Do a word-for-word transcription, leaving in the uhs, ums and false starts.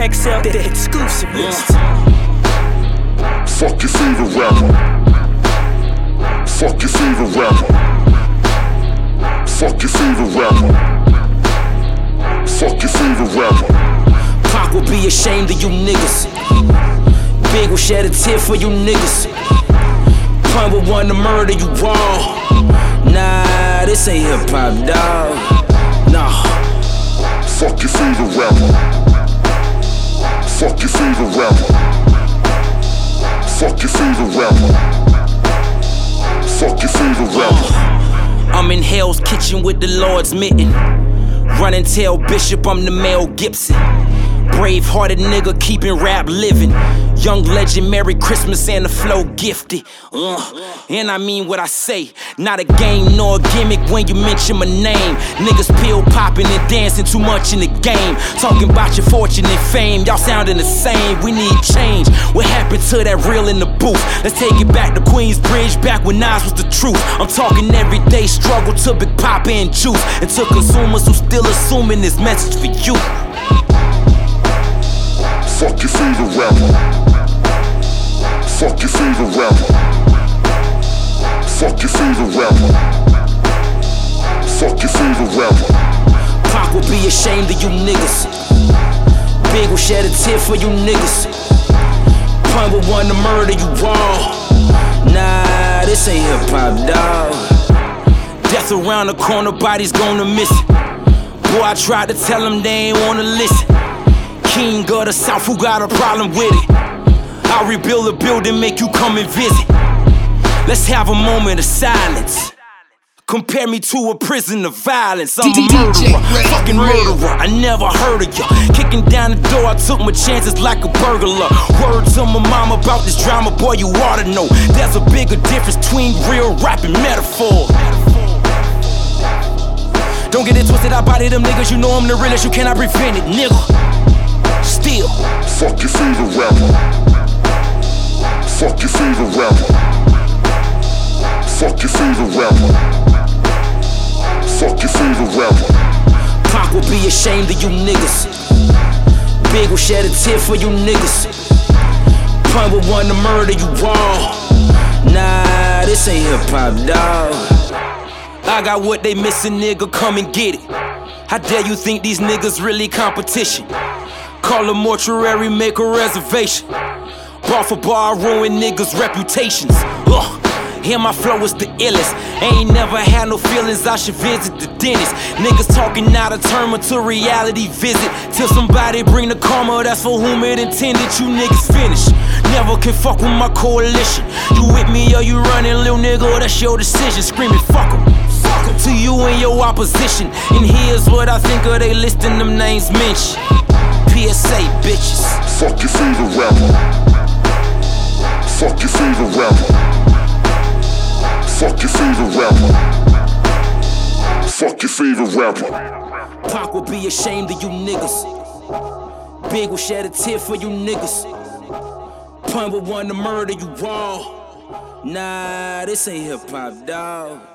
X L, the exclusive list. Fuck your favorite rapper. Fuck your favorite rapper. Fuck your favorite rapper. Fuck your favorite rapper. Pac will be ashamed of you niggas. Big will shed a tear for you niggas. Pun will want to murder you all. Nah, this ain't hip hop, dawg. Nah. Fuck your favorite rapper. Fuck your favorite rapper. Fuck your favorite rapper. Fuck your favorite rapper. I'm in Hell's Kitchen with the Lord's mitten. Run and tell Bishop I'm the Mel Gibson. Brave-hearted nigga keeping rap living. Young legend, Merry Christmas and the flow gifted. Uh, and I mean what I say. Not a game nor a gimmick when you mention my name. Niggas pill popping and dancing too much in the game. Talking about your fortune and fame, y'all sounding the same. We need change. What happened to that real in the booth? Let's take it back to Queensbridge, back when Nas was the truth. I'm talking everyday struggle to Big Papa and Juice, and to consumers who still assuming this message for you. Fuck your favorite rapper. Fuck your favorite rapper. Fuck your favorite rapper. Fuck your favorite rapper. Pac will be ashamed of you niggas. Big will shed a tear for you niggas. Pun will want to murder you all. Nah, this ain't hip hop, dawg. Death around the corner, bodies gonna miss it. Boy, I tried to tell them they ain't wanna listen. King of the South, who got a problem with it? I'll rebuild a building, make you come and visit. Let's have a moment of silence. Compare me to a prison of violence. I'm a murderer, fucking murderer. I never heard of ya. Kicking down the door, I took my chances like a burglar. Word to my mom about this drama, boy, you ought to know. There's a bigger difference between real rap and metaphor. Don't get it twisted, I body them niggas. You know I'm the realest, you cannot prevent it, nigga. Still. Fuck your favorite rapper. Fuck your favorite rapper. Fuck your favorite rapper. Fuck your favorite rapper. Pac will be ashamed of you niggas. Big will shed a tear for you niggas. Pun will want to murder you all. Nah, this ain't hip hop, dawg. I got what they missing, nigga, come and get it. How dare you think these niggas really competition? Call a mortuary, make a reservation. Bar for bar, ruin niggas' reputations. Ugh. Hear my flow is the illest. Ain't never had no feelings, I should visit the dentist. Niggas talking out of term until reality visit. Till somebody bring the karma, that's for whom it intended. You niggas finish. Never can fuck with my coalition. You with me or you running, little nigga, that's your decision. Screaming fuck em. Fuck em to you and your opposition. And here's what I think of they listing them names mentioned. P S A, bitches. Fuck your favorite rapper. Fuck your favorite rapper. Fuck your favorite rapper. Fuck your favorite rapper. Pac will be ashamed of you niggas. Big will shed a tear for you niggas. Pun will want to murder you all. Nah, this ain't hip hop, dawg.